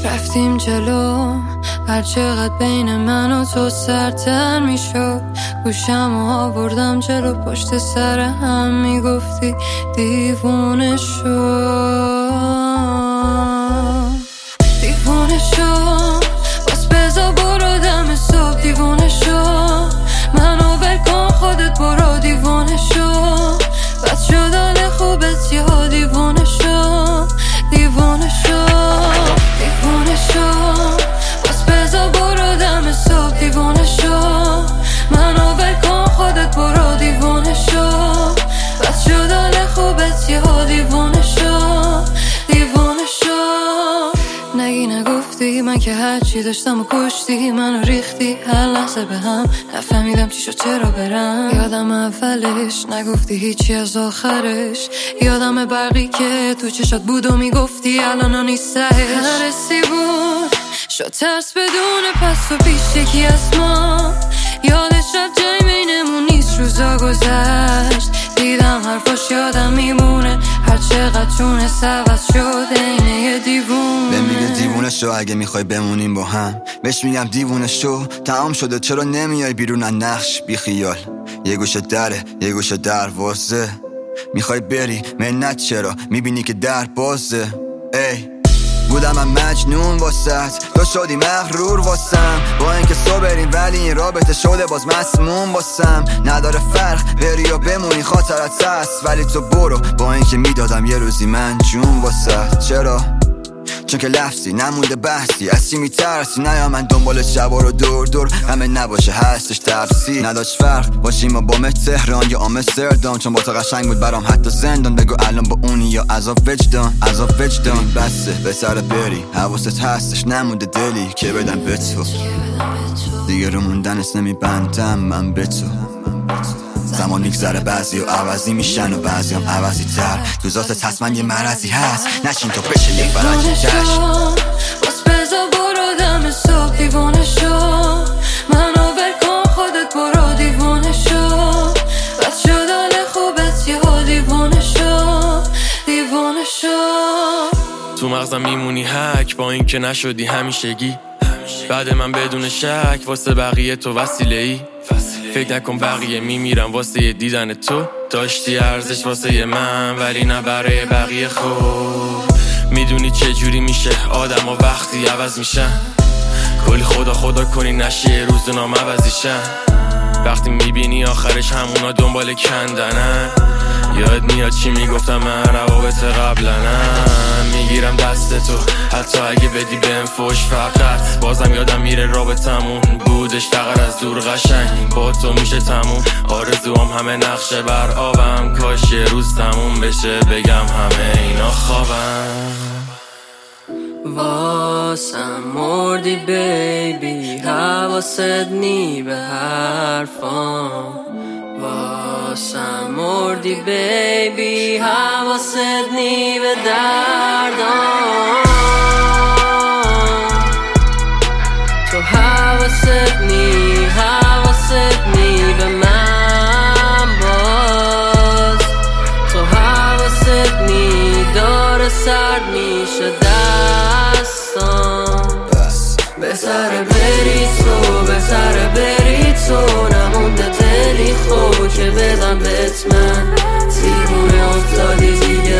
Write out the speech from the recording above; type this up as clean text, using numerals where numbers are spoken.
رفتیم جلو هر چقدر بین من و تو سرتر میشد، گوشم آوردم جلو پشت سر هم میگفتی دیوونه شو دیوونه شو، باز بزا برو دم صبح دیوونه شو، منو ول کن خودت برو دیوونه شو، بد شد حال خوبت یا دیوونه شو دیوونه شو دیوونه شو، باز بزا برو دم صبح دیوونه شو، منو ول کن خودت برو دیوونه شو، بد شد حال خوبت یا دیوونه شو دیوونه شو. نگی نگفتی من که هرچی داشتم و کشتی، منو ریختی هر لحظه به هم، نفهمیدم چی شد چرا برم. یادم اولش نگفتی هیچی از آخرش، یادم برقی که تو چشات بود و میگفتی الان نیستش. حرسی بود شد ترس بدون پس و پیش یکی از ما، یادش رفت جای بینمون نیست، روزا گذشت دیدم حرفاش یادم میمونه، هر چقدر تونست عوض شد اینه یه دیوونه. به میگه دیوونه شو اگه میخوای بمونیم با هم، بهش میگم دیوونه شو تمام شده چرا نمیای بیرون از نقش بی خیال، یه گوشه دره یه گوشه دروازه، میخوای بری منت چرا میبینی که در بازه. ای بودم من مجنون واسط، تو شدی مغرور واسم، با اینکه صبح بریم ولی این رابطه شده باز مسموم واسم. نداره فرق بری یا بمونی خاطرت هست، ولی تو برو با اینکه میدادم یه روزی من جون واسط. چرا؟ چون که لفظی نمونده بحثی، از چی میترسی نیا من دنبال شبا رو دور دور، همه نباشه هستش تفسی. نداشت فرق باشیم با تهران یا آمستردام، چون با تو قشنگ بود برام حتی زندان، بگو الان با اونی یا عذاب وجدان عذاب وجدان. بسه به سر بری حواست هستش نمونده دلی که بدم به تو، دیگه رو موندنست نمیبندم من به تو. زمان میگذره بعضی و عوضی میشن و بعضی هم عوضی تر، تو ذاتت حتما یه مرضی هست نشین تو بشه یک فرج چشم. باز بزا برو دم صبح دیوونه شو، منو ول کن خودت برو دیوونه شو، بد شد حال خوبت یا دیوونه شو دیوونه شو. تو مغزم میمونی حک با اینکه نشدی همیشگی، بعد من بدون شک واسه بقیه تو وسیله ای. فکر نکن بقیه میمیرم واسه دیدن تو، داشتی ارزش واسه من ولی نه برای بقیه. خوب میدونی چه جوری میشه آدم ها وقتی عوض میشن، کلی خدا خدا کنی نشه روز نام عوضیشن، وقتی میبینی آخرش همونا دنبال کندنن. یاد میاد چی میگفتم من روابط قبلنم، میگیرم دست تو حتی اگه بدی بهم فوش، فقط بازم یادم میره رابطمون بودش فقط از دور قشنگ، با تو میشه تموم. آرزوام همه نقشه بر آبم، کاش یه روز تموم بشه بگم همه اینا خوابم. واسم مردی بیبی حواست نی به حرفام، واسم مردی بیبی حواست نی به دردام، تو حواست نی به من باز، تو حواست نی داره سرد میشه دستان. به سر بری تو نمونده دلی خود که بدم بهت من، دیوونه افتادی دیگه